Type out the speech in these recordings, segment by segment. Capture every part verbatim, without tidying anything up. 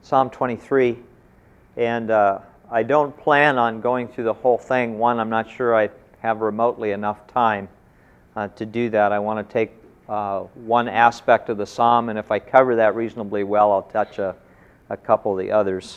Psalm twenty-three, and uh, I don't plan on going through the whole thing. One, I'm not sure I have remotely enough time uh, to do that. I want to take uh, one aspect of the psalm, and if I cover that reasonably well, I'll touch a, a couple of the others.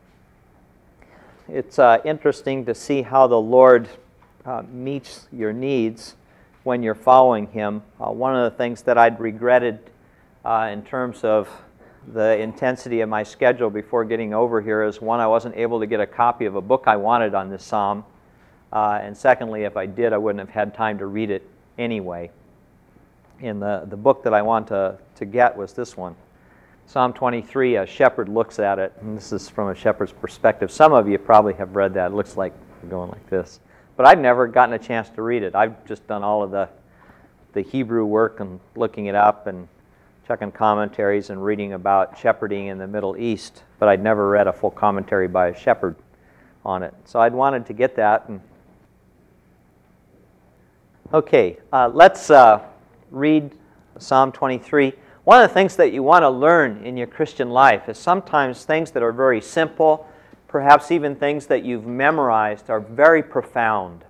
It's uh, interesting to see how the Lord uh, meets your needs when you're following Him. Uh, one of the things that I'd regretted uh, in terms of the intensity of my schedule before getting over here is, one, I wasn't able to get a copy of a book I wanted on this psalm, uh, and secondly, if I did, I wouldn't have had time to read it anyway. And the, the book that I want to, to get was this one. Psalm twenty-three, a shepherd looks at it, and this is from a shepherd's perspective. Some of you probably have read that. It looks like you're going like this. But I've never gotten a chance to read it. I've just done all of the, the Hebrew work and looking it up and checking commentaries and reading about shepherding in the Middle East, but I'd never read a full commentary by a shepherd on it. So I'd wanted to get that. And okay, uh, let's uh, read Psalm twenty-three. One of the things that you want to learn in your Christian life is sometimes things that are very simple, perhaps even things that you've memorized, are very profound.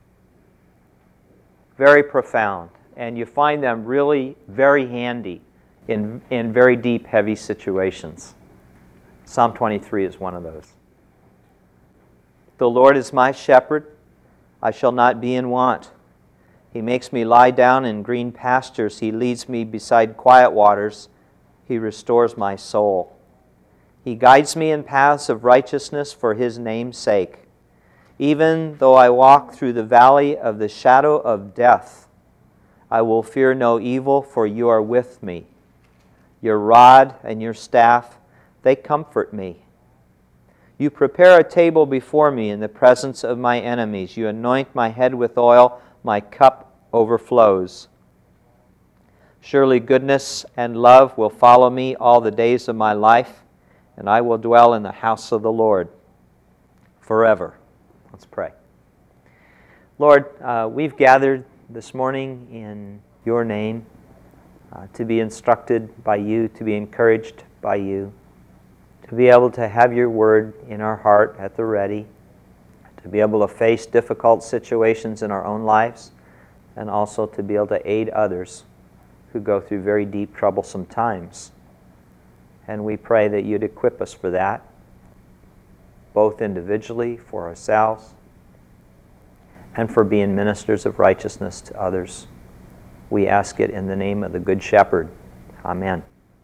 Very profound. And you find them really very handy in, in very deep, heavy situations. Psalm twenty-three is one of those. The Lord is my shepherd, I shall not be in want. He makes me lie down in green pastures. He leads me beside quiet waters. He restores my soul. He guides me in paths of righteousness for His name's sake. Even though I walk through the valley of the shadow of death, I will fear no evil, for You are with me. Your rod and Your staff, they comfort me. You prepare a table before me in the presence of my enemies. You anoint my head with oil. My cup overflows. Surely goodness and love will follow me all the days of my life, and I will dwell in the house of the Lord forever. Let's pray. Lord, uh, we've gathered this morning in Your name uh, to be instructed by You, to be encouraged by You, to be able to have Your word in our heart at the ready, to be able to face difficult situations in our own lives, and also to be able to aid others who go through very deep, troublesome times. And we pray that You'd equip us for that, both individually, for ourselves, and for being ministers of righteousness to others. We ask it in the name of the Good Shepherd. Amen.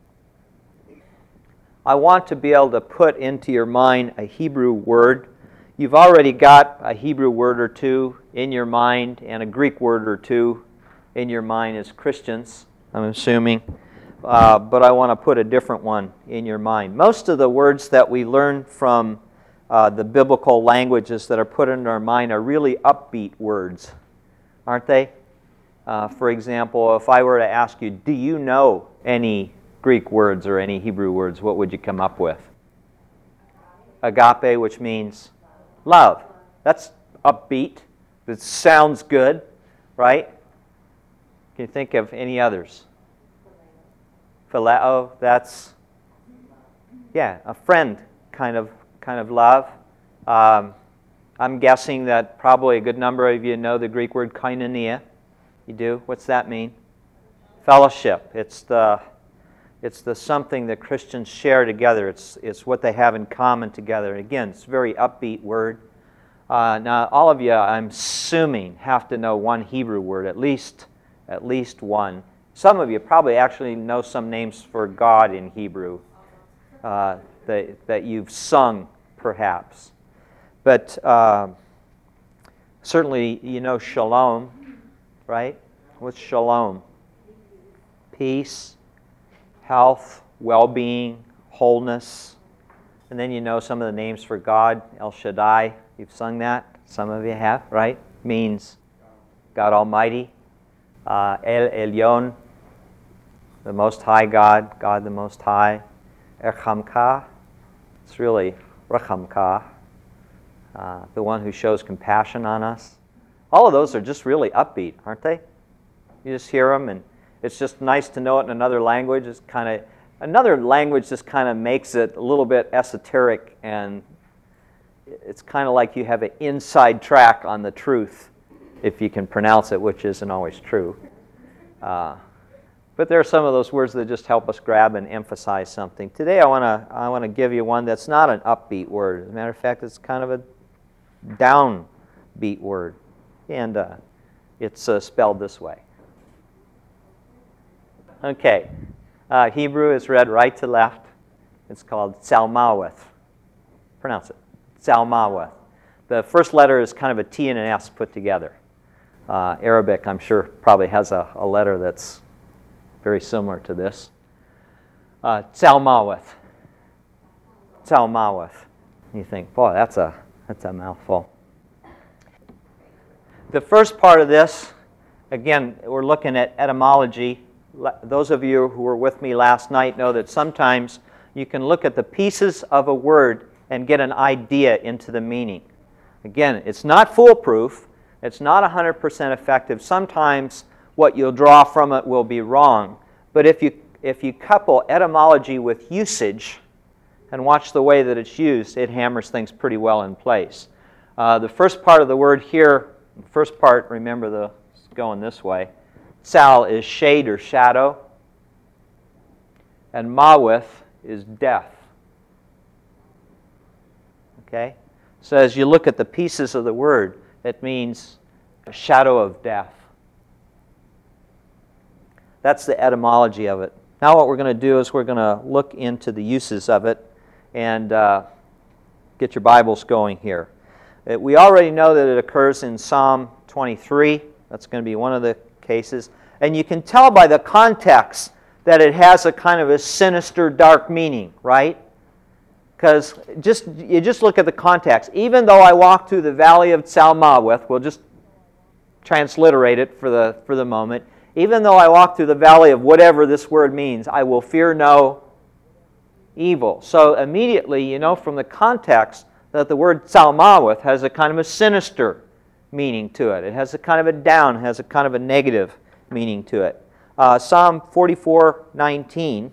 I want to be able to put into your mind a Hebrew word. You've already got a Hebrew word or two in your mind and a Greek word or two in your mind as Christians, I'm assuming. Uh, but I want to put a different one in your mind. Most of the words that we learn from uh, the biblical languages that are put into our mind are really upbeat words, aren't they? Uh, for example, if I were to ask you, do you know any Greek words or any Hebrew words, what would you come up with? Agape, which means love. That's upbeat. It sounds good, right? Can you think of any others? Phileo, that's, yeah, a friend kind of kind of love. Um, I'm guessing that probably a good number of you know the Greek word koinonia. You do? What's that mean? Fellowship. It's the it's the something that Christians share together. It's it's what they have in common together. And again, it's a very upbeat word. Uh, now, all of you, I'm assuming, have to know one Hebrew word, at least at least one. Some of you probably actually know some names for God in Hebrew uh, that, that you've sung, perhaps. But uh, certainly you know shalom, right? What's shalom? Peace, health, well-being, wholeness. And then you know some of the names for God. El Shaddai, you've sung that. Some of you have, right? Means God Almighty. Uh, El Elyon, the Most High God, God the Most High. Erchamka, it's really Rachamka, uh, the one who shows compassion on us. All of those are just really upbeat, aren't they? You just hear them, and it's just nice to know it in another language. It's kind of another language just kind of makes it a little bit esoteric, and it's kind of like you have an inside track on the truth, if you can pronounce it, which isn't always true. Uh, but there are some of those words that just help us grab and emphasize something. Today I want to I want to give you one that's not an upbeat word. As a matter of fact, it's kind of a downbeat word. And uh, it's uh, spelled this way. Okay. Uh, Hebrew is read right to left. It's called Tsalmaweth. Pronounce it. Tsalmaweth. The first letter is kind of a T and an S put together. Uh, Arabic, I'm sure, probably has a, a letter that's very similar to this. Uh, Tsalmaweth. Tsalmaweth. You think, boy, that's a that's a mouthful. The first part of this, again, we're looking at etymology. Those of you who were with me last night know that sometimes you can look at the pieces of a word and get an idea into the meaning. Again, it's not foolproof. It's not one hundred percent effective. Sometimes what you'll draw from it will be wrong. But if you, if you couple etymology with usage and watch the way that it's used, it hammers things pretty well in place. Uh, the first part of the word here, the first part, remember, the it's going this way. Sal is shade or shadow, and maweth is death. Okay? So as you look at the pieces of the word, it means a shadow of death. That's the etymology of it. Now what we're going to do is we're going to look into the uses of it and uh, get your Bibles going here. It, we already know that it occurs in Psalm twenty-three. That's going to be one of the cases. And you can tell by the context that it has a kind of a sinister, dark meaning, right? Because just you just look at the context. Even though I walk through the valley of Tsalmaweth, we'll just transliterate it for the for the moment. Even though I walk through the valley of whatever this word means, I will fear no evil. So immediately, you know from the context that the word Tsalmaweth has a kind of a sinister meaning to it. It has a kind of a down, has a kind of a negative meaning to it. Uh, Psalm forty-four nineteen.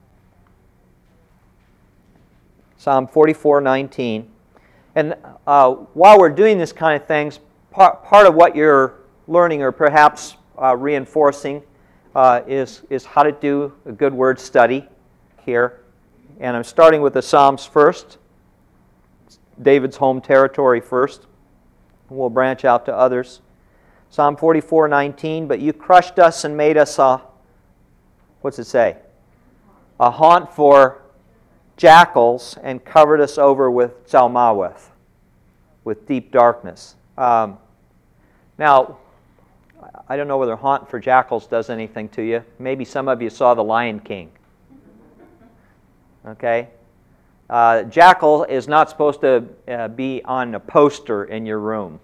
Psalm forty-four nineteen. And uh, while we're doing this kind of things, part, part of what you're learning or perhaps uh, reinforcing uh, is, is how to do a good word study here. And I'm starting with the Psalms first. David's home territory first. We'll branch out to others. Psalm forty-four nineteen, but you crushed us and made us a, what's it say? A haunt for jackals and covered us over with Tsalmaweth, with deep darkness. Um, now, I don't know whether haunt for jackals does anything to you. Maybe some of you saw The Lion King. Okay? Uh, jackal is not supposed to uh, be on a poster in your room.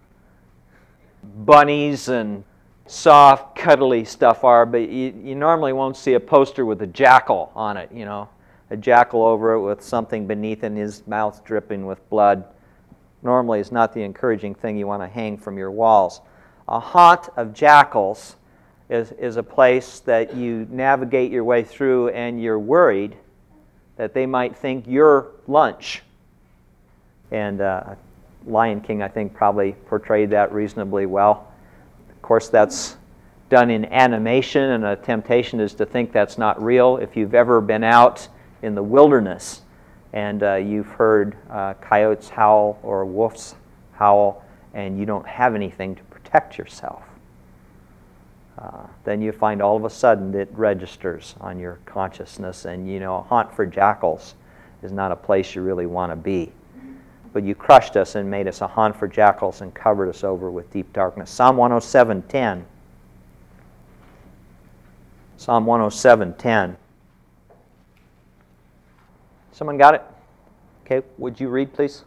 Bunnies and soft, cuddly stuff are, but you, you normally won't see a poster with a jackal on it, you know. A jackal over it with something beneath and his mouth dripping with blood. Normally is not the encouraging thing you want to hang from your walls. A haunt of jackals is, is a place that you navigate your way through and you're worried that they might think you're lunch. And uh, Lion King, I think, probably portrayed that reasonably well. Of course, that's done in animation, and a temptation is to think that's not real. If you've ever been out in the wilderness and uh, you've heard uh, coyotes howl or wolves howl, and you don't have anything to protect yourself, uh, then you find all of a sudden it registers on your consciousness, and you know, a haunt for jackals is not a place you really want to be. But you crushed us and made us a haunt for jackals and covered us over with deep darkness. Psalm one oh seven ten. Psalm one oh seven ten. Someone got it? Okay, would you read, please?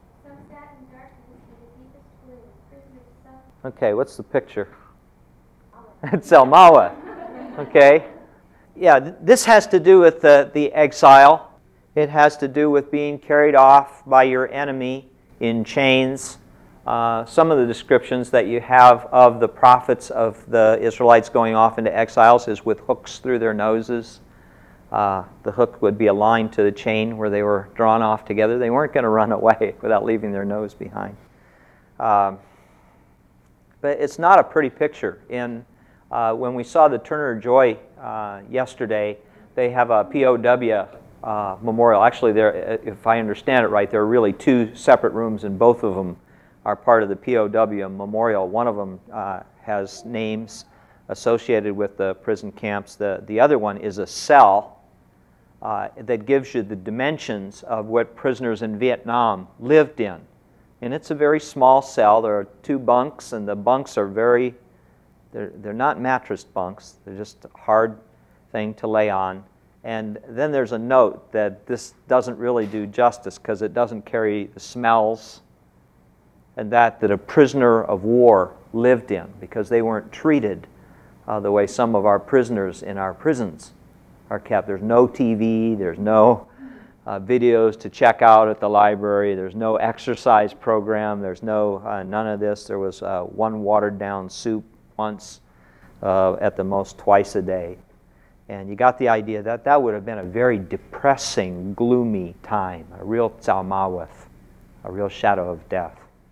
Okay, what's the picture? It's Tsalmaweth. Okay. Yeah, th- this has to do with the, the exile. It has to do with being carried off by your enemy in chains. Uh, some of the descriptions that you have of the prophets of the Israelites going off into exiles is with hooks through their noses. Uh, the hook would be aligned to the chain where they were drawn off together. They weren't going to run away without leaving their nose behind. Um, but it's not a pretty picture. In, uh, when we saw the Turner Joy uh, yesterday, they have a P O W uh, memorial. Actually, there, if I understand it right, there are really two separate rooms, and both of them are part of the P O W memorial. One of them uh, has names associated with the prison camps. The, the other one is a cell Uh, that gives you the dimensions of what prisoners in Vietnam lived in. And it's a very small cell. There are two bunks, and the bunks are very, they're, they're not mattress bunks. They're just a hard thing to lay on. And then there's a note that this doesn't really do justice because it doesn't carry the smells and that that a prisoner of war lived in, because they weren't treated uh, the way some of our prisoners in our prisons are kept. There's no T V, there's no uh, videos to check out at the library, there's no exercise program, there's no uh, none of this. There was uh, one watered down soup once, uh, at the most twice a day. And you got the idea that that would have been a very depressing, gloomy time, a real Tzalmaweth, a real shadow of death.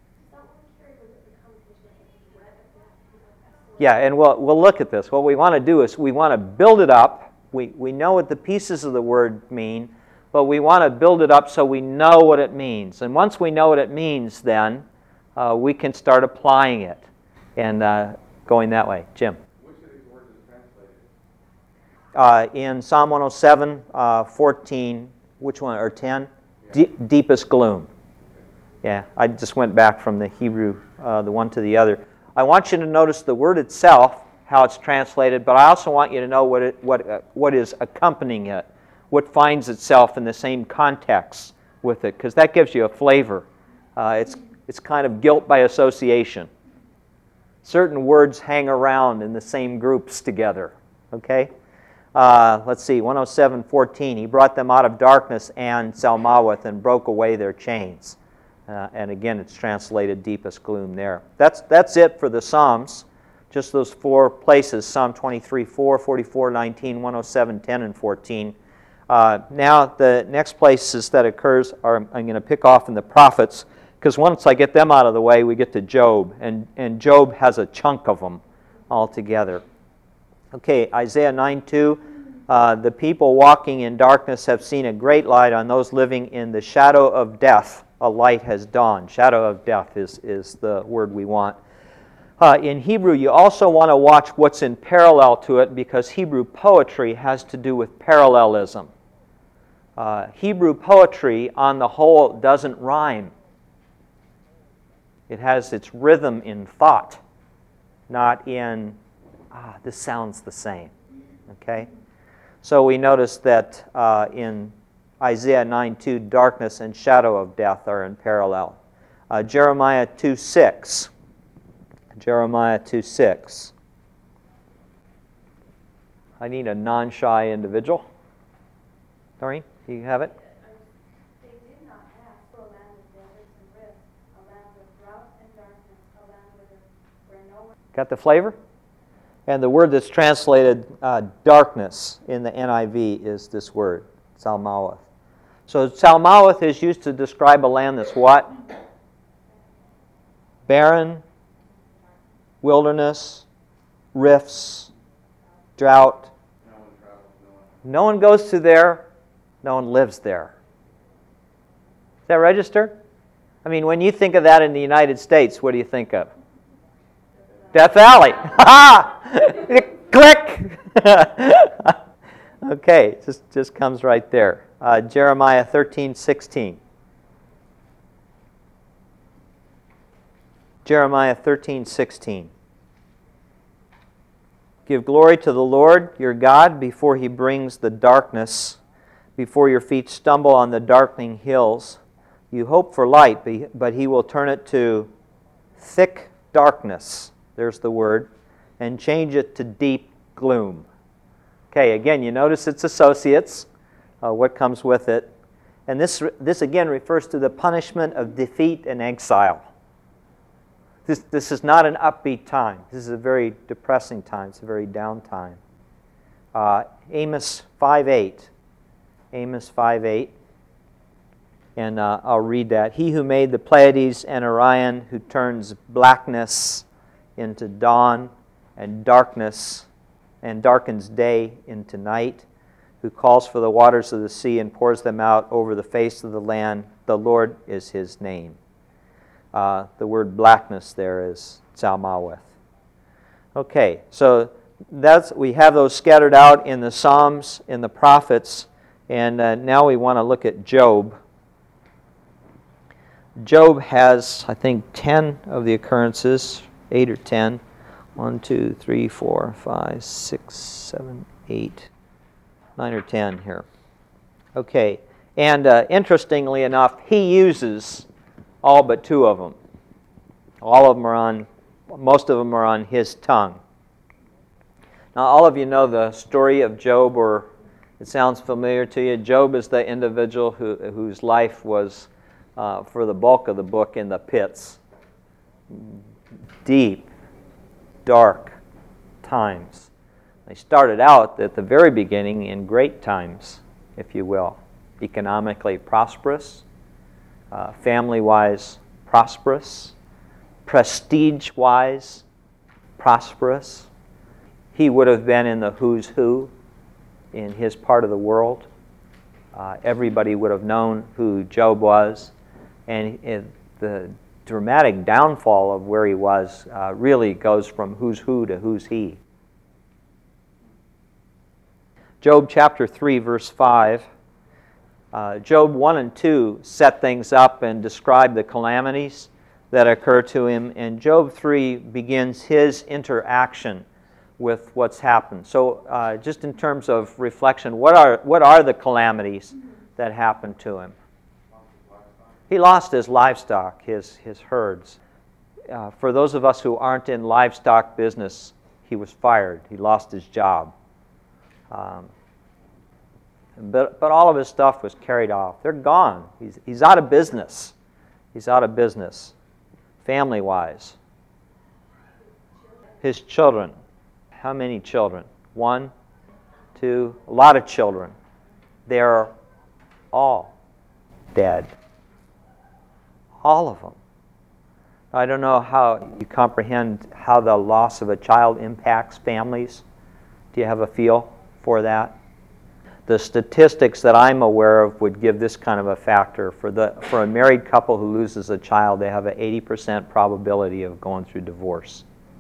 Yeah, and we'll, we'll look at this. What we want to do is we want to build it up. We, we know what the pieces of the word mean, but we want to build it up so we know what it means. And once we know what it means, then uh, we can start applying it and uh, going that way. Jim? Which of these words is translated? Uh, in Psalm one oh seven, uh, fourteen, which one, or ten? Yeah. D- deepest gloom. Yeah, I just went back from the Hebrew, uh, the one to the other. I want you to notice the word itself, how it's translated, but I also want you to know what it, what uh, what is accompanying it, what finds itself in the same context with it, because that gives you a flavor. Uh, it's it's kind of guilt by association. Certain words hang around in the same groups together. Okay, uh, let's see. one oh seven fourteen. He brought them out of darkness and Tzalmaweth and broke away their chains. Uh, and again, it's translated deepest gloom there. That's that's it for the Psalms. Just those four places, Psalm twenty-three, four, forty-four, nineteen, one oh seven, ten, and fourteen. Uh, now, the next places that occurs are, I'm going to pick off in the prophets, because once I get them out of the way, we get to Job, and, and Job has a chunk of them all together. Okay, Isaiah nine two, uh, the people walking in darkness have seen a great light. On those living in the shadow of death, a light has dawned. Shadow of death is, is the word we want. Uh, in Hebrew, you also want to watch what's in parallel to it, because Hebrew poetry has to do with parallelism. Uh, Hebrew poetry, on the whole, doesn't rhyme. It has its rhythm in thought, not in, ah, this sounds the same. Okay? So we notice that uh, in Isaiah nine two, darkness and shadow of death are in parallel. Uh, Jeremiah two six. Jeremiah two six. I need a non-shy individual. Doreen, do you have it? They did not ask for a land of deserts and rifts, a land of drought and darkness, a land where, there, where no one... Got the flavor? And the word that's translated uh, darkness in the N I V is this word, Tzalmaweth. So Tzalmaweth is used to describe a land that's what? Barren, wilderness, rifts, drought. No one travels, no one. No one goes to there. No one lives there. Does that register? I mean, when you think of that in the United States, what do you think of? Death Valley. Ha! Click! Okay, it just, just comes right there. Uh, Jeremiah thirteen sixteen. Jeremiah thirteen sixteen. Give glory to the Lord your God before He brings the darkness, before your feet stumble on the darkening hills. You hope for light, but He will turn it to thick darkness. There's the word. And change it to deep gloom. Okay, again, you notice it's associates, uh, what comes with it. And this, this again refers to the punishment of defeat and exile. This, this is not an upbeat time. This is a very depressing time. It's a very down time. Uh, Amos five eight. Amos five eight. And uh, I'll read that. He who made the Pleiades and Orion, who turns blackness into dawn and darkness and darkens day into night, who calls for the waters of the sea and pours them out over the face of the land, the Lord is his name. Uh, the word blackness there is Tzalmaweth. Okay, so that's we have those scattered out in the Psalms, in the prophets, and uh, now we want to look at Job. Job has, I think, ten of the occurrences, eight or ten. One, two, three, four, five, six, seven, eight, nine or ten here. Okay, and uh, interestingly enough, he uses all but two of them. All of them are on, most of them are on his tongue. Now, all of you know the story of Job, or it sounds familiar to you. Job is the individual who, whose life was, uh, for the bulk of the book, in the pits. Deep, dark times. They started out at the very beginning in great times, if you will. Economically prosperous, uh, family-wise prosperous, prestige-wise prosperous. He would have been in the who's who in his part of the world. Uh, everybody would have known who Job was. And it, the dramatic downfall of where he was uh, really goes from who's who to who's he. Job chapter three, verse five. Uh, Job one and two set things up and describe the calamities that occur to him, and Job three begins his interaction with what's happened. So uh, just in terms of reflection, what are what are the calamities that happened to him? He lost his livestock, his, his herds. Uh, for those of us who aren't in livestock business, he was fired. He lost his job. Um, but, but all of his stuff was carried off. They're gone. He's, he's out of business. He's out of business, family-wise. His children. How many children? One, two, a lot of children. They're all dead. All of them. I don't know how you comprehend how the loss of a child impacts families. Do you have a feel for that? The statistics that I'm aware of would give this kind of a factor. For the for a married couple who loses a child, they have an eighty percent probability of going through divorce.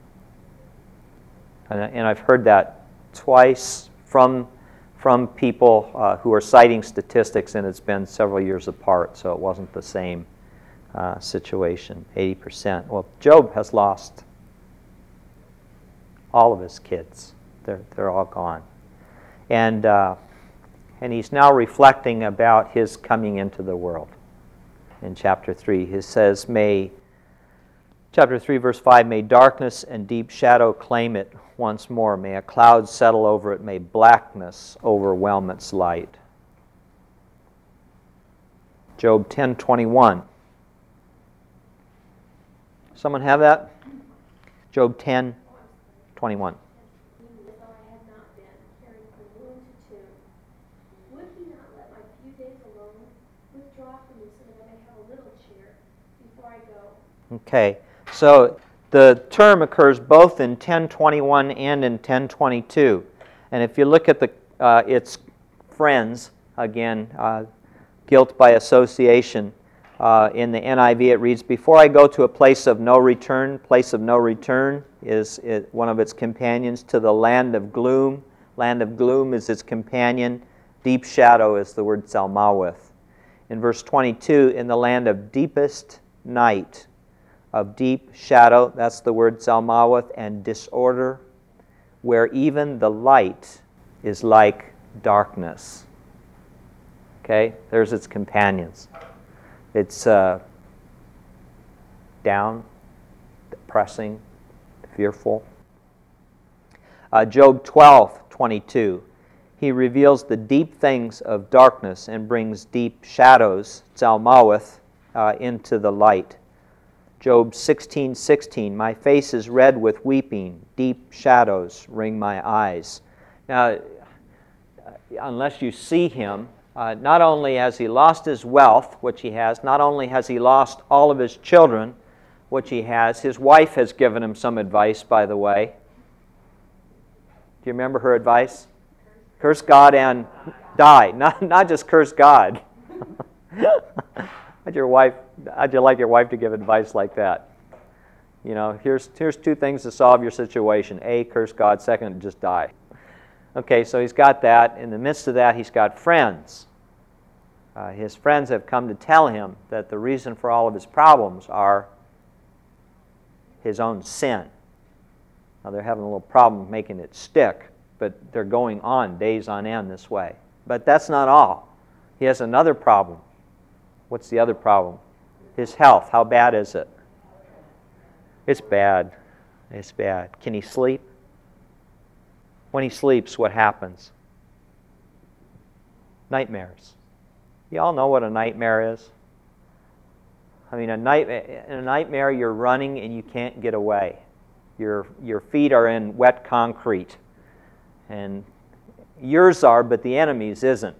And, and I've heard that twice from from people uh, who are citing statistics, and it's been several years apart, so it wasn't the same uh, situation, eighty percent. Well, Job has lost all of his kids. They're, they're all gone. And, uh, and he's now reflecting about his coming into the world. In chapter three, he says, May, chapter three, verse five, may darkness and deep shadow claim it once more. May a cloud settle over it. May blackness overwhelm its light. Job ten twenty-one. Someone have that? Job ten twenty-one. Even if I had not been carried from womb to tomb, would he not let my few days alone withdraw from me so that I may have a little cheer before I go? Okay, so the term occurs both in ten twenty-one and in ten twenty-two. And if you look at the uh, its friends, again, uh, guilt by association, uh, in the N I V it reads, before I go to a place of no return, place of no return is it, one of its companions, to the land of gloom. Land of gloom is its companion. Deep shadow is the word Tzalmaweth. In verse twenty-two, in the land of deepest night, of deep shadow, that's the word Tzalmaweth, and disorder, where even the light is like darkness. Okay, there's its companions. It's uh, down, depressing, fearful. Uh, Job twelve twenty-two. He reveals the deep things of darkness and brings deep shadows, Tzalmaweth, uh, into the light. Job sixteen sixteen. My face is red with weeping. Deep shadows ring my eyes. Now, unless you see him, uh, not only has he lost his wealth, which he has, not only has he lost all of his children, which he has, his wife has given him some advice, by the way. Do you remember her advice? Curse God and die. Not, not just curse God. How'd your wife, how'd you like your wife to give advice like that? You know, here's, here's two things to solve your situation. A, curse God. Second, just die. Okay, so he's got that. In the midst of that, he's got friends. Uh, his friends have come to tell him that the reason for all of his problems are his own sin. Now, they're having a little problem making it stick, but they're going on days on end this way. But that's not all. He has another problem. What's the other problem? His health. How bad is it? It's bad. It's bad. Can he sleep? When he sleeps, what happens? Nightmares. You all know what a nightmare is? I mean, a night, in a nightmare, you're running and you can't get away. Your, your feet are in wet concrete. And yours are, but the enemy's isn't.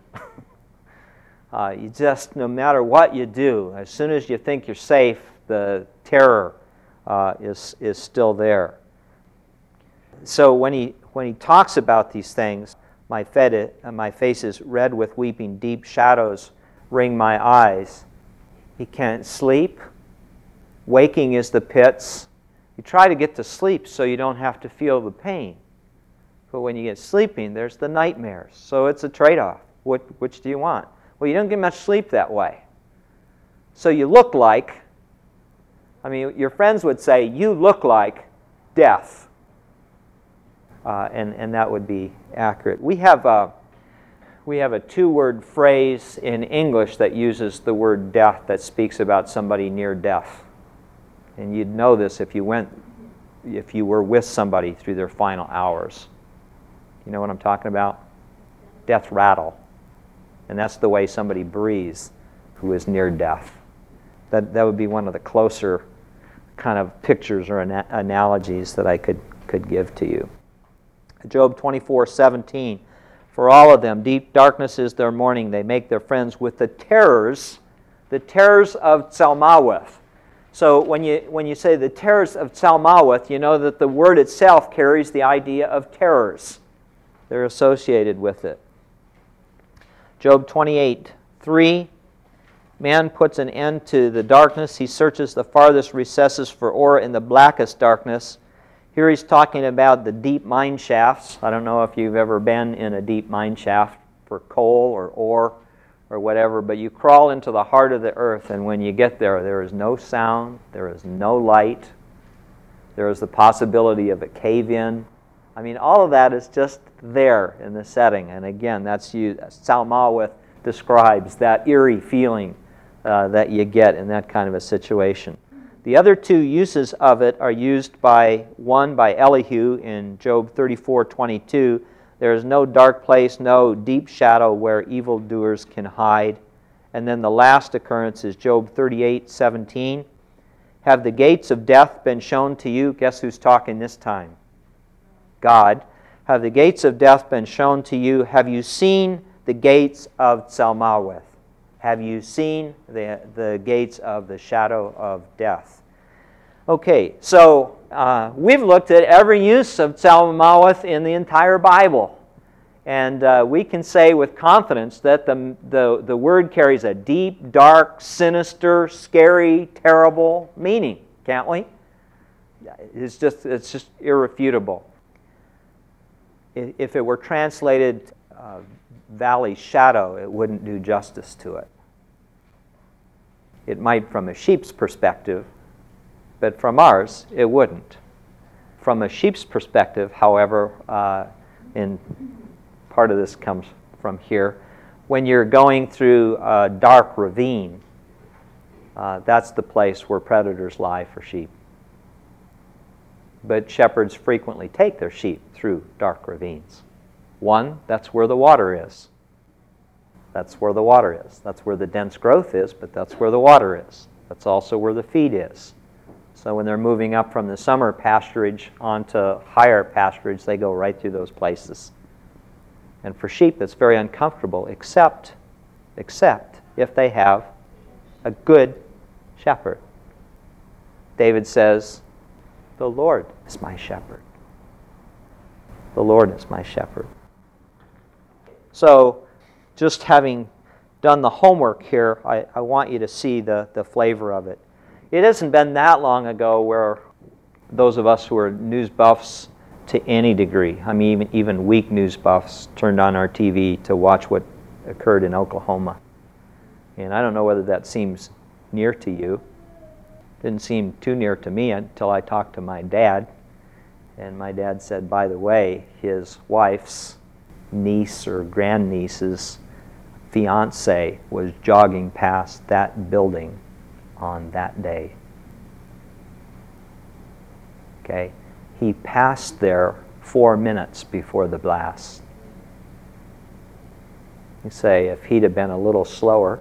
uh, you just, no matter what you do, as soon as you think you're safe, the terror uh, is, is still there. So when he, when he talks about these things, my, fed, uh, my face is red with weeping, deep shadows ring my eyes. He can't sleep. Waking is the pits. You try to get to sleep so you don't have to feel the pain. But when you get sleeping, there's the nightmares. So it's a trade-off. Which, which do you want? Well, you don't get much sleep that way. So you look like, I mean, your friends would say, you look like death. Uh, and, and that would be accurate. We have a, we have a two-word phrase in English that uses the word death that speaks about somebody near death. And you'd know this if you went, if you were with somebody through their final hours. You know what I'm talking about? Death rattle. And that's the way somebody breathes who is near death. That, that would be one of the closer kind of pictures or ana- analogies that I could, could give to you. Job twenty-four seventeen. For all of them, deep darkness is their mourning. They make their friends with the terrors, the terrors of Tzelmaweth. So when you, when you say the terrors of Tzelmaweth, you know that the word itself carries the idea of terrors. They're associated with it. Job twenty-eight three. Man puts an end to the darkness. He searches the farthest recesses for ore in the blackest darkness. Here he's talking about the deep mine shafts. I don't know if you've ever been in a deep mine shaft for coal or ore or whatever, but you crawl into the heart of the earth, and when you get there, there is no sound, there is no light, there is the possibility of a cave-in. I mean, all of that is just there in the setting. And again, that's you. Tzelmaweth describes that eerie feeling uh, that you get in that kind of a situation. The other two uses of it are used by, one by Elihu in Job thirty-four twenty-two. There is no dark place, no deep shadow where evildoers can hide. And then the last occurrence is Job thirty-eight seventeen. Have the gates of death been shown to you? Guess who's talking this time? God. Have the gates of death been shown to you? Have you seen the gates of Tzelmaweth? Have you seen the, the gates of the shadow of death? Okay, so uh, we've looked at every use of Tzelmaweth in the entire Bible. And uh, we can say with confidence that the, the, the word carries a deep, dark, sinister, scary, terrible meaning, can't we? It's just, it's just irrefutable. If it were translated uh, valley shadow, it wouldn't do justice to it. It might from a sheep's perspective, but from ours, it wouldn't. From a sheep's perspective, however, uh, and part of this comes from here, when you're going through a dark ravine, uh, that's the place where predators lie for sheep. But shepherds frequently take their sheep through dark ravines. One, that's where the water is. That's where the water is. That's where the dense growth is, but that's where the water is. That's also where the feed is. So when they're moving up from the summer pasturage onto higher pasturage, they go right through those places. And for sheep, that's very uncomfortable, except, except if they have a good shepherd. David says, the Lord is my shepherd. The Lord is my shepherd. So, just having done the homework here, I, I want you to see the, the flavor of it. It hasn't been that long ago where those of us who are news buffs to any degree, I mean even, even weak news buffs, turned on our T V to watch what occurred in Oklahoma. And I don't know whether that seems near to you. Didn't seem too near to me until I talked to my dad. And my dad said, by the way, his wife's niece or grandniece's fiance was jogging past that building on that day. Okay? He passed there four minutes before the blast. You say, if he'd have been a little slower,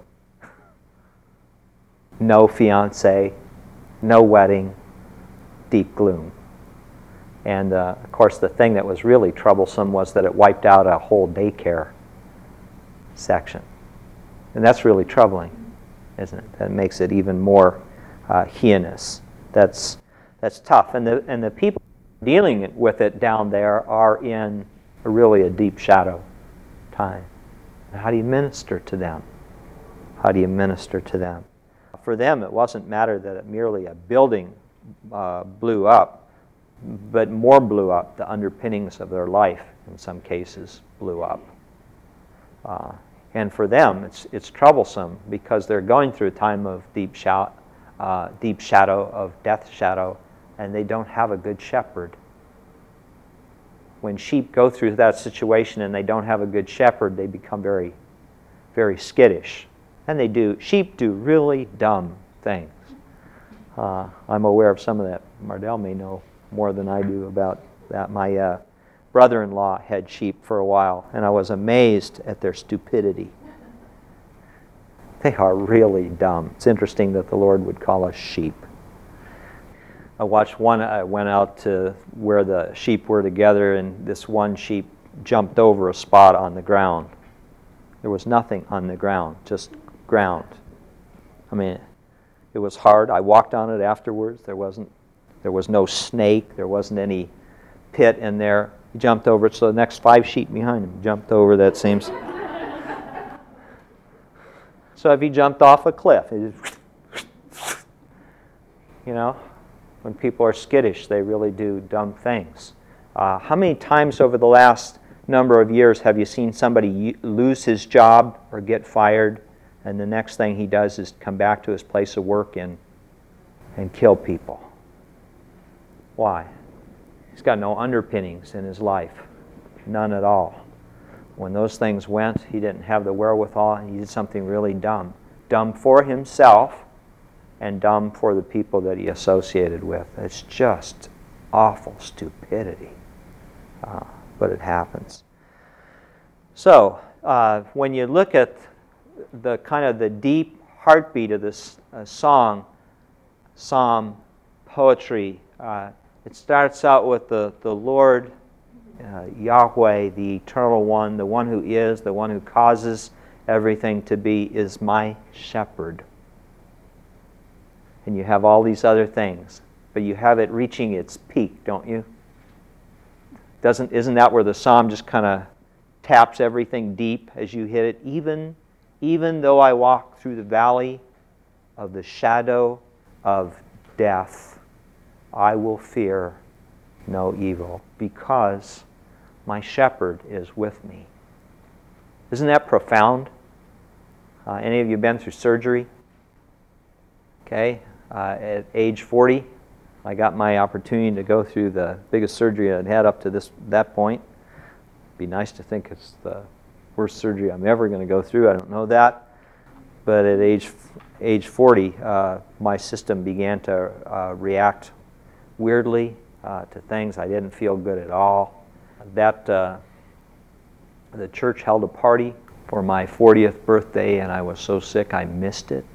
no fiance, no wedding, deep gloom. And uh, of course, the thing that was really troublesome was that it wiped out a whole daycare section. And that's really troubling, isn't it? That makes it even more uh, heinous. That's that's tough. And the and the people dealing with it down there are in a, really a deep shadow time. How do you minister to them? How do you minister to them? For them, it wasn't matter that it merely a building uh, blew up, but more blew up. The underpinnings of their life, in some cases, blew up. Uh, and for them, it's it's troublesome because they're going through a time of deep shout, uh, deep shadow, of death shadow, and they don't have a good shepherd. When sheep go through that situation and they don't have a good shepherd, they become very, very skittish. And they do, sheep do really dumb things. Uh, I'm aware of some of that. Mardell may know more than I do about that. My uh, brother-in-law had sheep for a while, and I was amazed at their stupidity. They are really dumb. It's interesting that the Lord would call us sheep. I watched one, I went out to where the sheep were together, and this one sheep jumped over a spot on the ground. There was nothing on the ground, just ground. I mean, it was hard. I walked on it afterwards. There wasn't, there was no snake. There wasn't any pit in there. He jumped over it, so the next five sheep behind him jumped over that same. So if he jumped off a cliff, it just, you know, when people are skittish, they really do dumb things. Uh, how many times over the last number of years have you seen somebody lose his job or get fired, and the next thing he does is come back to his place of work and and kill people? Why? He's got no underpinnings in his life. None at all. When those things went, he didn't have the wherewithal. He did something really dumb. Dumb for himself and dumb for the people that he associated with. It's just awful stupidity. Uh, but it happens. So, uh, when you look at the kind of the deep heartbeat of this uh, song, psalm, poetry, uh, it starts out with the, the Lord, uh, Yahweh, the Eternal One, the one who is, the one who causes everything to be, is my shepherd. And you have all these other things, but you have it reaching its peak, don't you? Doesn't, isn't that where the psalm just kind of taps everything deep as you hit it? Even, even though I walk through the valley of the shadow of death, I will fear no evil, because my shepherd is with me. Isn't that profound? Uh, any of you been through surgery? Okay, uh, at age forty, I got my opportunity to go through the biggest surgery I'd had up to this that point. It'd be nice to think it's the worst surgery I'm ever going to go through. I don't know that. But at age age forty, uh, my system began to uh, react weirdly uh, to things. I didn't feel good at all. That uh, the church held a party for my fortieth birthday, and I was so sick I missed it.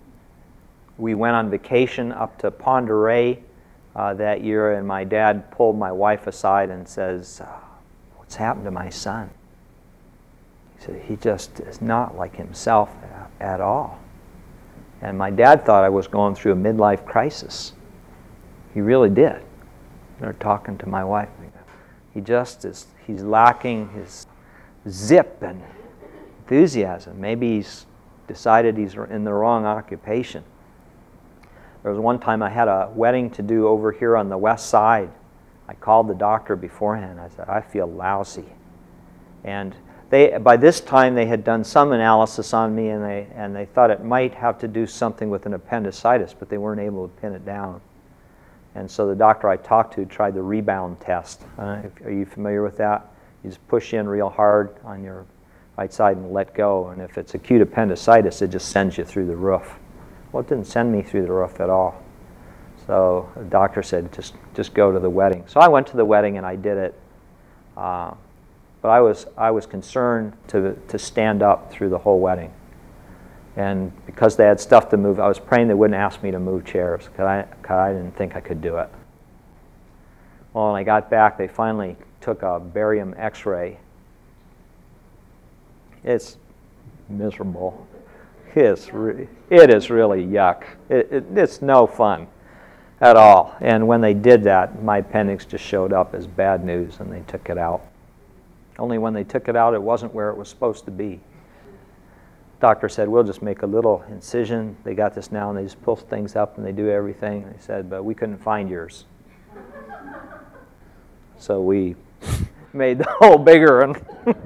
We went on vacation up to Ponderay uh, that year, and my dad pulled my wife aside and says, uh, "What's happened to my son?" He said, he just is not like himself at all. And my dad thought I was going through a midlife crisis. He really did. They're talking to my wife. He just is, he's lacking his zip and enthusiasm. Maybe he's decided he's in the wrong occupation. There was one time I had a wedding to do over here on the west side. I called the doctor beforehand. I said, I feel lousy. And they, by this time, they had done some analysis on me, and they, and they thought it might have to do something with an appendicitis, but they weren't able to pin it down. And so the doctor I talked to tried the rebound test. Uh, if, are you familiar with that? You just push in real hard on your right side and let go. And if it's acute appendicitis, it just sends you through the roof. Well, it didn't send me through the roof at all. So the doctor said, just, just go to the wedding. So I went to the wedding and I did it. Uh, but I was, I was concerned to, to stand up through the whole wedding. And because they had stuff to move, I was praying they wouldn't ask me to move chairs because I, cause I didn't think I could do it. Well, when I got back, they finally took a barium x-ray. It's miserable. It's re- it is really yuck. It, it, it's no fun at all. And when they did that, my appendix just showed up as bad news, and they took it out. Only when they took it out, it wasn't where it was supposed to be. Doctor said, we'll just make a little incision. They got this now, and they just pull things up, and they do everything. They said, but we couldn't find yours. So we made the hole bigger and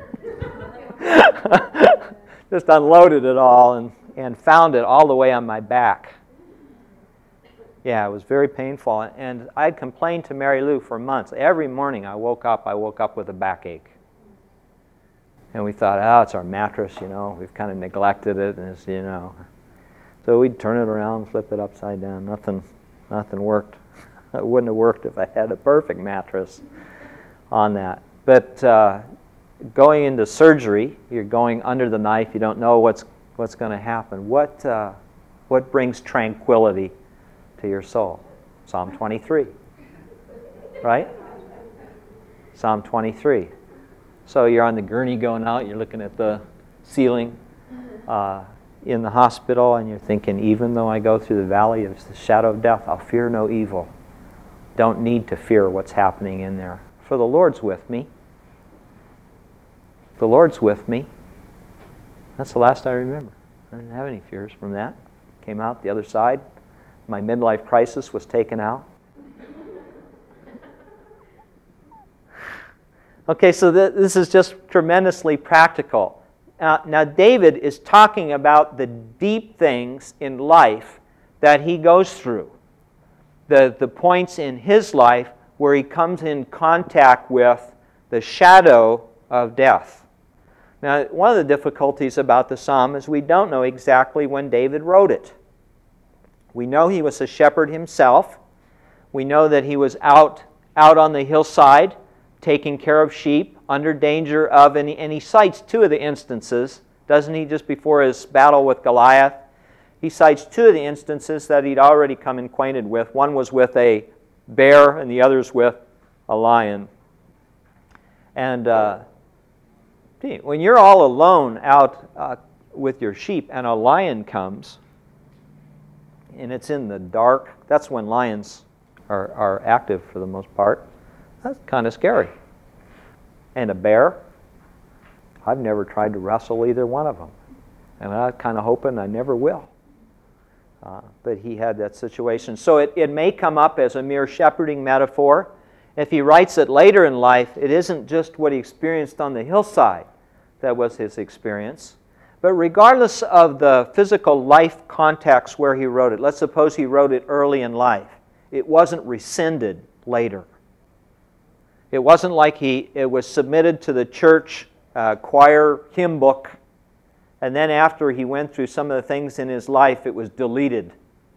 just unloaded it all and, and found it all the way on my back. Yeah, it was very painful. And I'd complained to Mary Lou for months. Every morning I woke up, I woke up with a backache. And we thought, oh, it's our mattress, you know. We've kind of neglected it, and it's, you know. So we'd turn it around, flip it upside down. Nothing, nothing worked. It wouldn't have worked if I had a perfect mattress on that. But uh, going into surgery, you're going under the knife. You don't know what's what's going to happen. What uh, what brings tranquility to your soul? Psalm twenty-three, right? Psalm twenty-three. So you're on the gurney going out, you're looking at the ceiling uh, in the hospital, and you're thinking, even though I go through the valley of the shadow of death, I'll fear no evil. Don't need to fear what's happening in there. For the Lord's with me. The Lord's with me. That's the last I remember. I didn't have any fears from that. Came out the other side. My midlife crisis was taken out. Okay, so th- this is just tremendously practical. Uh, now, David is talking about the deep things in life that he goes through. The, the points in his life where he comes in contact with the shadow of death. Now, one of the difficulties about the psalm is we don't know exactly when David wrote it. We know he was a shepherd himself. We know that he was out, out on the hillside taking care of sheep, under danger of, and he, and he cites two of the instances, doesn't he, just before his battle with Goliath? He cites two of the instances that he'd already come acquainted with. One was with a bear, and the other's with a lion. And uh, when you're all alone out uh, with your sheep, and a lion comes, and it's in the dark, that's when lions are, are active for the most part. That's kind of scary. And a bear, I've never tried to wrestle either one of them. And I'm kind of hoping I never will. Uh, but he had that situation. So it, it may come up as a mere shepherding metaphor. If he writes it later in life, it isn't just what he experienced on the hillside that was his experience. But regardless of the physical life context where he wrote it, let's suppose he wrote it early in life. It wasn't rescinded later. It wasn't like he it was submitted to the church uh, choir hymn book, and then after he went through some of the things in his life, it was deleted.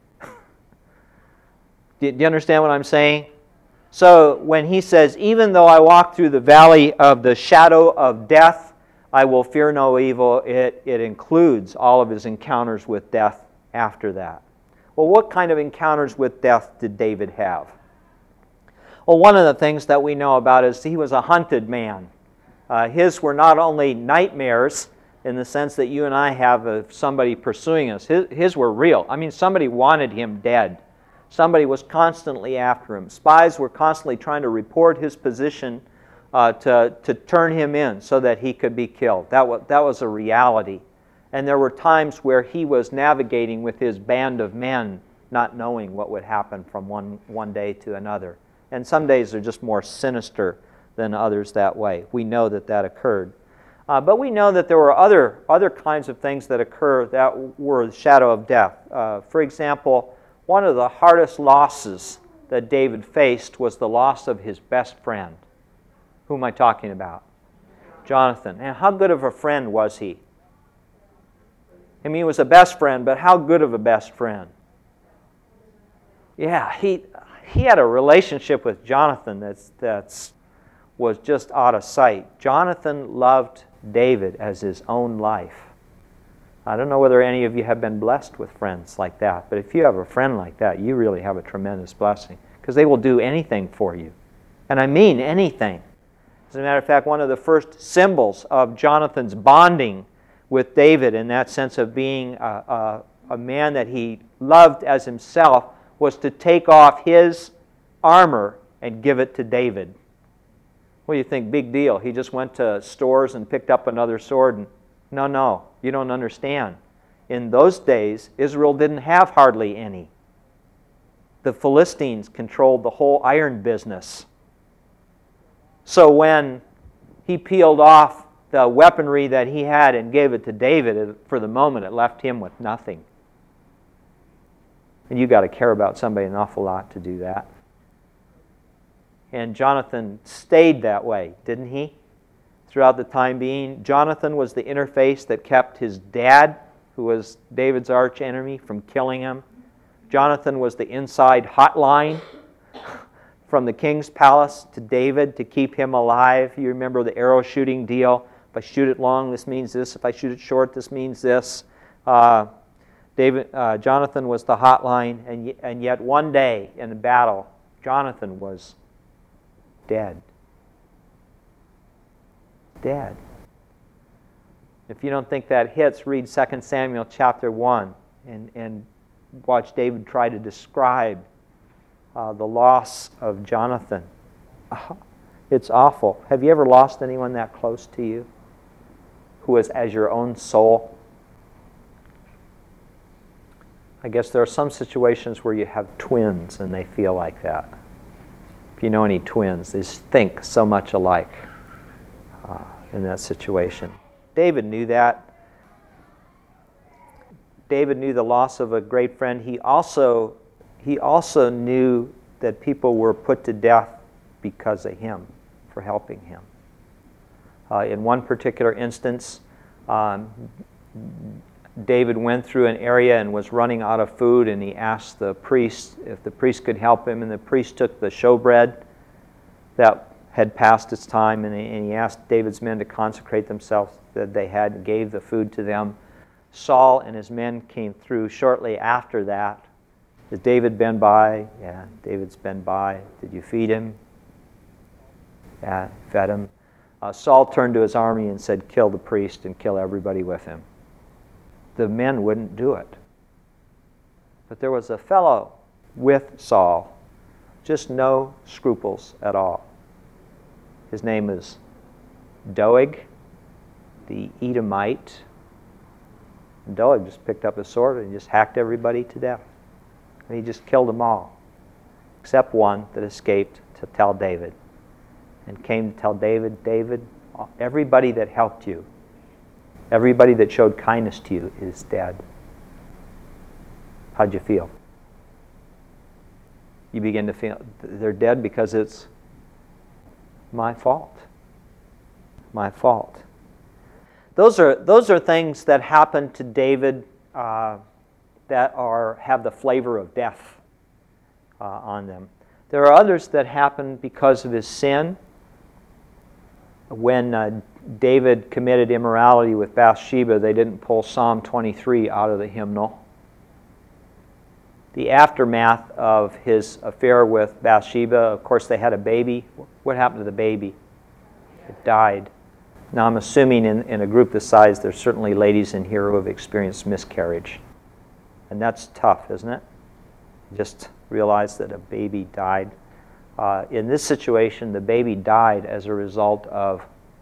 do, do you understand what I'm saying? So when he says, even though I walk through the valley of the shadow of death, I will fear no evil, it, it includes all of his encounters with death after that. Well, what kind of encounters with death did David have? Well, one of the things that we know about is he was a hunted man. Uh, his were not only nightmares in the sense that you and I have of somebody pursuing us. His, his were real. I mean, somebody wanted him dead. Somebody was constantly after him. Spies were constantly trying to report his position uh, to, to turn him in so that he could be killed. That was, that was a reality. And there were times where he was navigating with his band of men, not knowing what would happen from one, one day to another. And some days are just more sinister than others that way. We know that that occurred. Uh, but we know that there were other, other kinds of things that occur that were the shadow of death. Uh, for example, one of the hardest losses that David faced was the loss of his best friend. Who am I talking about? Jonathan. And how good of a friend was he? I mean, he was a best friend, but how good of a best friend? Yeah, he he had a relationship with Jonathan that's that's was just out of sight. Jonathan loved David as his own life. I don't know whether any of you have been blessed with friends like that, but if you have a friend like that, you really have a tremendous blessing, because they will do anything for you. And I mean anything. As a matter of fact, one of the first symbols of Jonathan's bonding with David, in that sense of being a, a, a man that he loved as himself, was to take off his armor and give it to David. What do you think? Big deal. He just went to stores and picked up another sword. And no, no, you don't understand. In those days, Israel didn't have hardly any. The Philistines controlled the whole iron business. So when he peeled off the weaponry that he had and gave it to David, for the moment it left him with nothing. And you've got to care about somebody an awful lot to do that. And Jonathan stayed that way, didn't he? Throughout the time being. Jonathan was the interface that kept his dad, who was David's arch enemy, from killing him. Jonathan was the inside hotline from the king's palace to David to keep him alive. You remember the arrow shooting deal. If I shoot it long, this means this. If I shoot it short, this means this. Uh, David, uh, Jonathan was the hotline, and, y- and yet one day in the battle, Jonathan was dead. Dead. If you don't think that hits, read Second Samuel chapter one and, and watch David try to describe uh, the loss of Jonathan. Uh, it's awful. Have you ever lost anyone that close to you who was as your own soul? I guess there are some situations where you have twins and they feel like that. If you know any twins, they just think so much alike uh, in that situation. David knew that. David knew the loss of a great friend. He also, he also knew that people were put to death because of him, for helping him. Uh, in one particular instance, um, David went through an area and was running out of food, and he asked the priest if the priest could help him, and the priest took the showbread that had passed its time, and he, and he asked David's men to consecrate themselves that they had, and gave the food to them. Saul and his men came through shortly after that. Has David been by? Yeah, David's been by. Did you feed him? Yeah, fed him. Uh, Saul turned to his army and said, kill the priest and kill everybody with him. The men wouldn't do it. But there was a fellow with Saul, just no scruples at all. His name is Doeg, the Edomite. And Doeg just picked up a sword and just hacked everybody to death. And he just killed them all, except one that escaped to tell David. And came to tell David, David, everybody that helped you, everybody that showed kindness to you is dead. How'd you feel? You begin to feel they're dead because it's my fault. My fault. Those are those are things that happened to David uh, that are have the flavor of death uh, on them. There are others that happen because of his sin. When uh, David committed immorality with Bathsheba, they didn't pull Psalm twenty-three out of the hymnal. The aftermath of his affair with Bathsheba, of course, they had a baby. What happened to the baby? It died. Now, I'm assuming in, in a group this size, there's certainly ladies in here who have experienced miscarriage. And that's tough, isn't it? Just realize that a baby died. Uh, in this situation, the baby died as a result of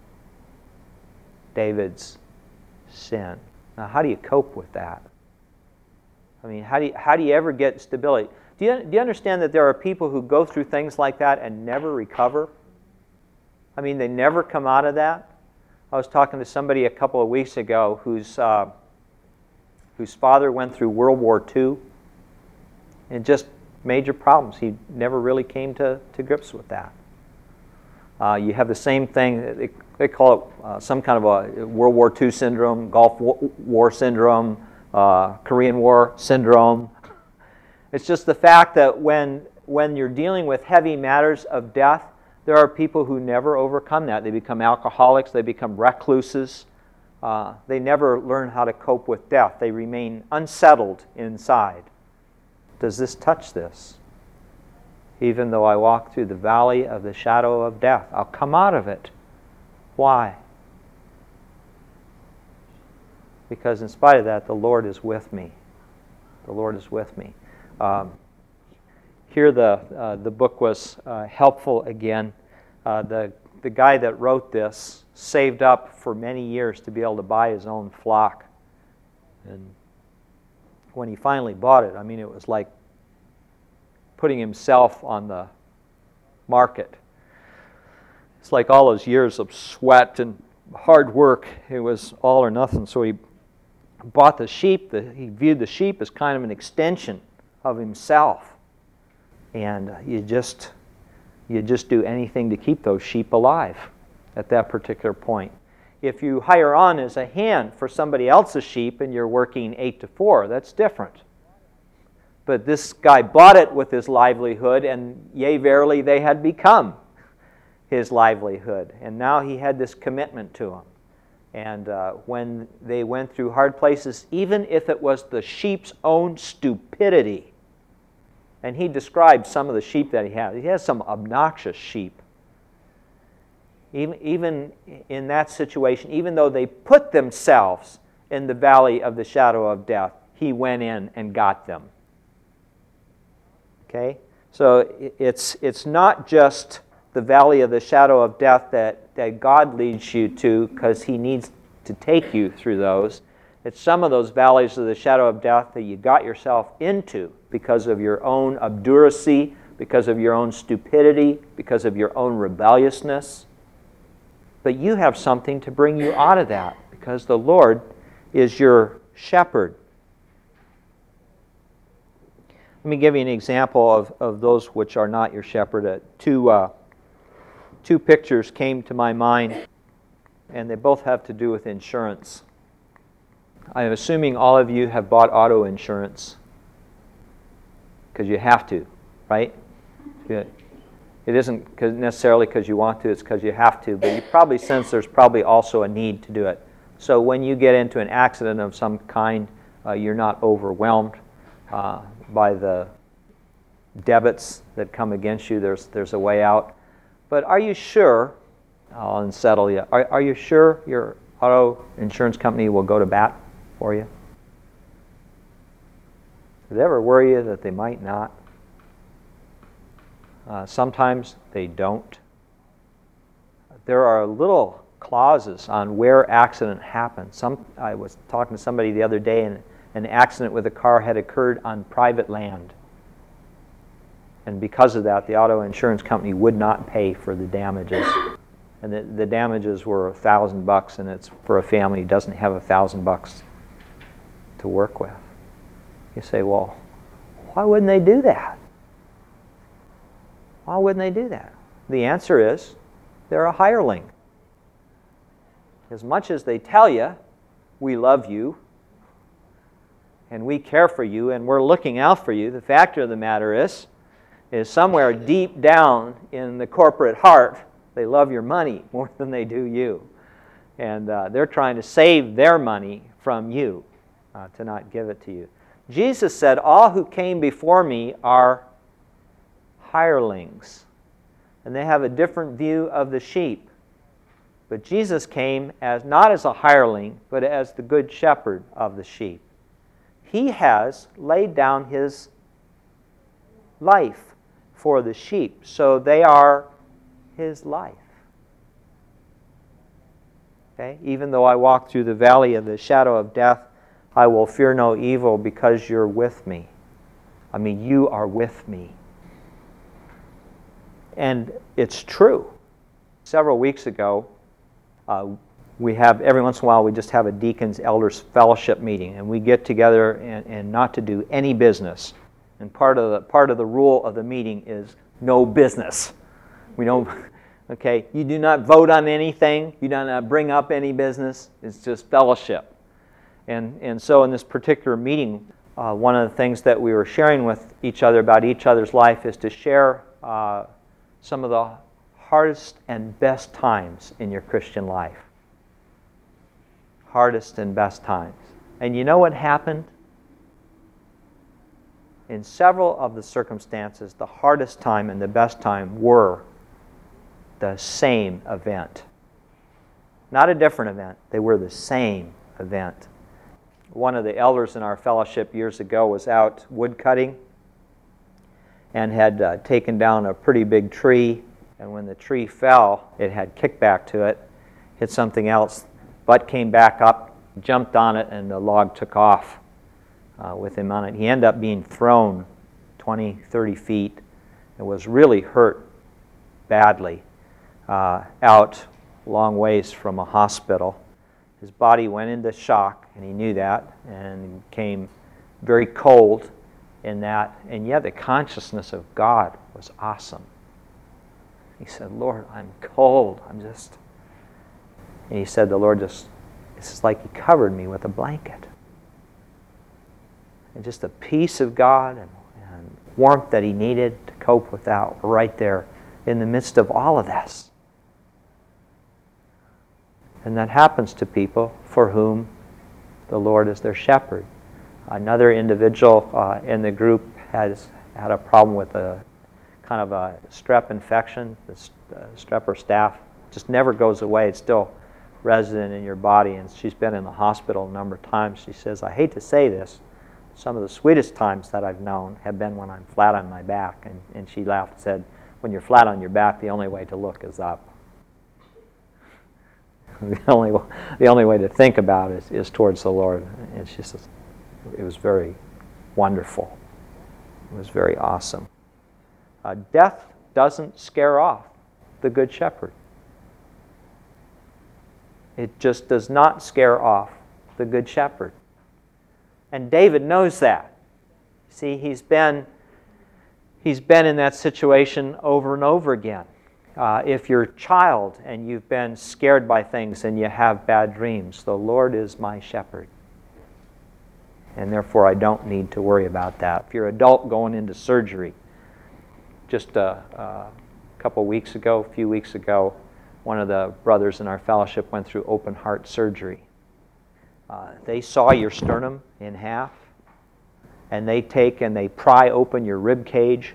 David's sin. Now, how do you cope with that? I mean, how do you, how do you ever get stability? Do you, do you understand that there are people who go through things like that and never recover? I mean, they never come out of that. I was talking to somebody a couple of weeks ago whose, uh, whose father went through World War Two and just major problems. He never really came to, to grips with that. Uh, you have the same thing, they, they call it uh, some kind of a World War Two syndrome, Gulf War syndrome, uh, Korean War syndrome. It's just the fact that when, when you're dealing with heavy matters of death, there are people who never overcome that. They become alcoholics, they become recluses. Uh, they never learn how to cope with death. They remain unsettled inside. Does this touch this? Even though I walk through the valley of the shadow of death, I'll come out of it. Why? Because in spite of that, the Lord is with me. The Lord is with me. Um, here the uh, the book was uh, helpful again. Uh, the the guy that wrote this saved up for many years to be able to buy his own flock. And when he finally bought it, I mean, it was like putting himself on the market. It's like all those years of sweat and hard work. It was all or nothing. So he bought the sheep. The, he viewed the sheep as kind of an extension of himself. And you just you just do anything to keep those sheep alive at that particular point. If you hire on as a hand for somebody else's sheep and you're working eight to four, that's different. But this guy bought it with his livelihood, and yea, verily, they had become his livelihood. And now he had this commitment to them. And uh, when they went through hard places, even if it was the sheep's own stupidity, and he described some of the sheep that he has. He has some obnoxious sheep. Even, even in that situation, even though they put themselves in the valley of the shadow of death, he went in and got them. Okay? So it's, it's not just the valley of the shadow of death that, that God leads you to because he needs to take you through those. It's some of those valleys of the shadow of death that you got yourself into because of your own obduracy, because of your own stupidity, because of your own rebelliousness. But you have something to bring you out of that because the Lord is your shepherd. Let me give you an example of, of those which are not your shepherd. Uh, two, uh, two pictures came to my mind, and they both have to do with insurance. I'm assuming all of you have bought auto insurance because you have to, right? It isn't necessarily because you want to, it's because you have to, but you probably sense there's probably also a need to do it. So when you get into an accident of some kind, uh, you're not overwhelmed uh, by the debits that come against you. There's, there's a way out. But are you sure, I'll unsettle you, are, are you sure your auto insurance company will go to bat for you? Does it ever worry you that they might not? Uh, sometimes they don't. There are little clauses on where accident happened. Some, I was talking to somebody the other day, and an accident with a car had occurred on private land. And because of that, the auto insurance company would not pay for the damages. And the, the damages were a thousand bucks, and it's for a family who doesn't have a thousand bucks to work with. You say, well, why wouldn't they do that? Why wouldn't they do that? The answer is, they're a hireling. As much as they tell you, we love you, and we care for you, and we're looking out for you, the fact of the matter is, is somewhere deep down in the corporate heart, they love your money more than they do you. And uh, they're trying to save their money from you, uh, to not give it to you. Jesus said, all who came before me are hirelings. And they have a different view of the sheep. But Jesus came as not as a hireling, but as the good shepherd of the sheep. He has laid down his life for the sheep, so they are his life. Okay? Even though I walk through the valley of the shadow of death, I will fear no evil because you're with me. I mean, you are with me. And it's true. Several weeks ago, uh, we have, every once in a while, we just have a deacons elders fellowship meeting, and we get together and, and not to do any business. And part of the part of the rule of the meeting is no business. We don't, okay, you do not vote on anything, you do not bring up any business, it's just fellowship. And, and so in this particular meeting, uh, one of the things that we were sharing with each other about each other's life is to share uh, some of the hardest and best times in your Christian life. Hardest and best times. And you know what happened? In several of the circumstances, the hardest time and the best time were the same event. Not a different event. They were the same event. One of the elders in our fellowship years ago was out wood cutting and had uh, taken down a pretty big tree. And when the tree fell, it had kickback to it, hit something else, butt came back up, jumped on it, and the log took off uh, with him on it. He ended up being thrown twenty, thirty feet and was really hurt badly uh, out a long ways from a hospital. His body went into shock, and he knew that, and became very cold in that. And yet the consciousness of God was awesome. He said, Lord, I'm cold. I'm just... And he said, the Lord just, it's like he covered me with a blanket. And just the peace of God and, and warmth that he needed to cope with that right there in the midst of all of this. And that happens to people for whom the Lord is their shepherd. Another individual uh, in the group has had a problem with a kind of a strep infection. The uh, strep or staph just never goes away. It's still resident in your body, and she's been in the hospital a number of times. She says, I hate to say this, some of the sweetest times that I've known have been when I'm flat on my back. And, and she laughed and said, when you're flat on your back, the only way to look is up. the only the only way to think about it is, is towards the Lord. And she says, it was very wonderful. It was very awesome. Uh, death doesn't scare off the Good Shepherd. It just does not scare off the Good Shepherd. And David knows that. See, he's been, he's been in that situation over and over again. Uh, if you're a child and you've been scared by things and you have bad dreams, the Lord is my shepherd. And therefore I don't need to worry about that. If you're an adult going into surgery, just a, a couple weeks ago, a few weeks ago, one of the brothers in our fellowship went through open heart surgery. Uh, they saw your sternum in half, and they take and they pry open your rib cage,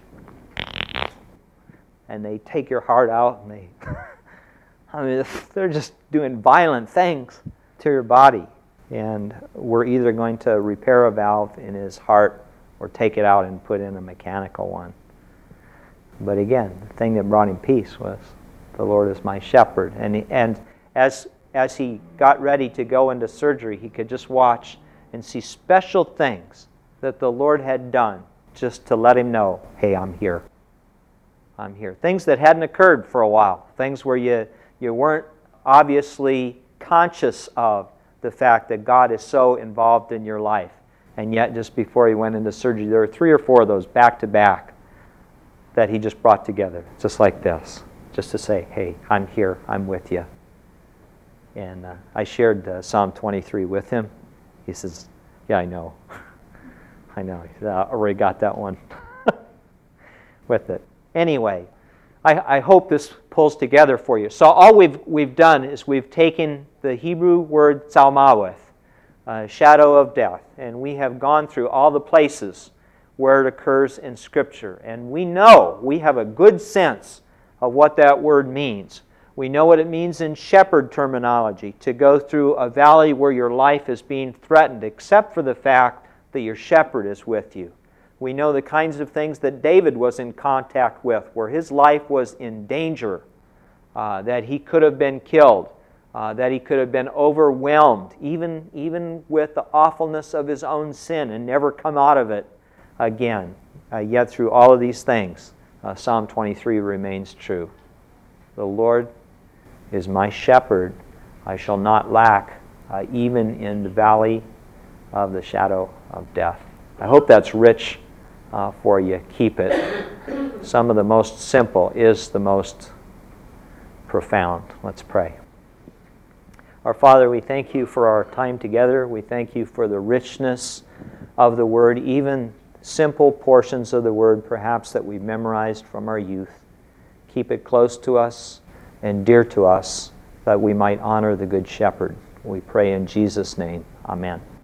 and they take your heart out, and they, I mean, they're just doing violent things to your body. And we're either going to repair a valve in his heart or take it out and put in a mechanical one. But again, the thing that brought him peace was, the Lord is my shepherd. And he, and as as he got ready to go into surgery, he could just watch and see special things that the Lord had done just to let him know, hey, I'm here. I'm here. Things that hadn't occurred for a while. Things where you, you weren't obviously conscious of the fact that God is so involved in your life. And yet, just before he went into surgery, there were three or four of those back to back that he just brought together, just like this, just to say, hey, I'm here, I'm with you. And uh, I shared uh, Psalm twenty-three with him. He says, yeah, I know. I know. He said, I already got that one with it. Anyway, I, I hope this pulls together for you. So all we've, we've done is we've taken the Hebrew word Tsalmaweth, uh, shadow of death, and we have gone through all the places where it occurs in Scripture. And we know, we have a good sense of what that word means. We know what it means in shepherd terminology, to go through a valley where your life is being threatened, except for the fact that your shepherd is with you. We know the kinds of things that David was in contact with, where his life was in danger, uh, that he could have been killed, uh, that he could have been overwhelmed, even, even with the awfulness of his own sin, and never come out of it again. Uh, yet through all of these things, uh, Psalm twenty-three remains true. The Lord is my shepherd, I shall not lack, uh, even in the valley of the shadow of death. I hope that's rich uh, for you. Keep it. Some of the most simple is the most profound. Let's pray. Our Father, we thank you for our time together. We thank you for the richness of the Word, even simple portions of the Word perhaps that we've memorized from our youth. Keep it close to us and dear to us, that we might honor the Good Shepherd. We pray in Jesus' name. Amen.